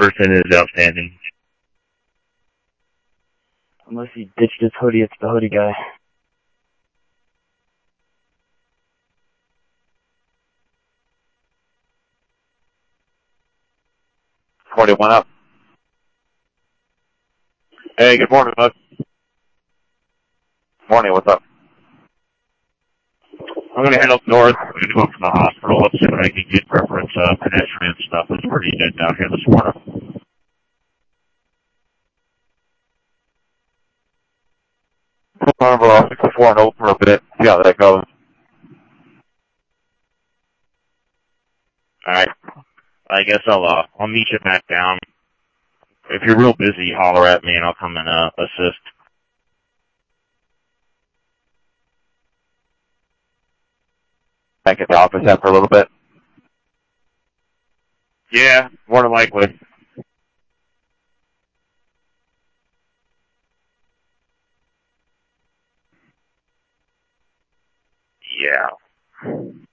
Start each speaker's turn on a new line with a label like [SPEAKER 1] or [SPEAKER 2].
[SPEAKER 1] person is outstanding.
[SPEAKER 2] Unless he ditched his hoodie, it's the hoodie guy.
[SPEAKER 3] One up. Hey, good morning, bud. Morning, what's up?
[SPEAKER 1] I'm going to head up north. I'm going to go up to the hospital. Let's see what I can get reference pedestrian stuff. It's pretty dead down here this morning.
[SPEAKER 3] I'll 64 and over for a bit. See how that goes.
[SPEAKER 1] Alright. I guess I'll meet you back down. If you're real busy, holler at me and I'll come and assist.
[SPEAKER 3] Back at the office after a little bit.
[SPEAKER 1] Yeah, more than likely. Yeah.